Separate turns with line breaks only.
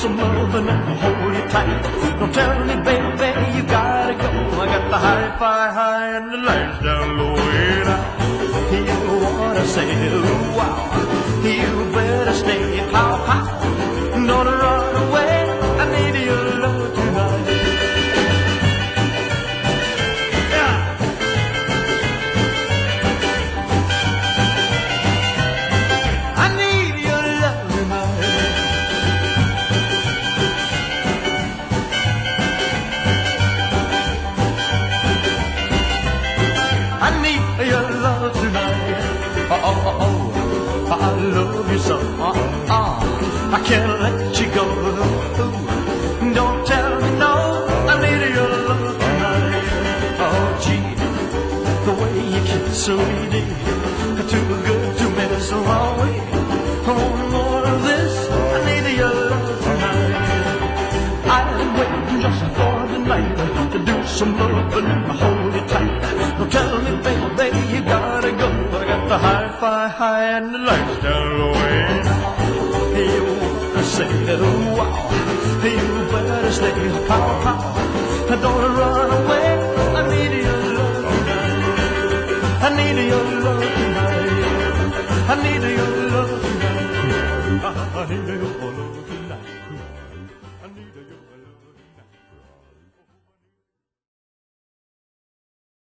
some loving and hold you tight. Don't tell me, baby, you gotta go. I got the hi-fi high and the lights down low and out. You wanna say, ooh, wow, you better stay, pow, pow. Don't run away, I need your love tonight. Yeah. I need your love tonight. I need your love tonight. Oh, oh, oh, oh, I love you so. I can't let you go. Don't tell me no, I need your love tonight. Oh, gee, the way you kiss me, too good to miss away. Oh, more of this, I need your love tonight. I've been waiting just for the night to do some loving and hold you tight. Don't tell me, baby, you gotta go. I got the hi-fi high and the lights down low. You wanna say, oh, wow, you better stay, pow, pow. Don't run away, I need your love tonight. I need your love tonight. I need your love tonight. I need your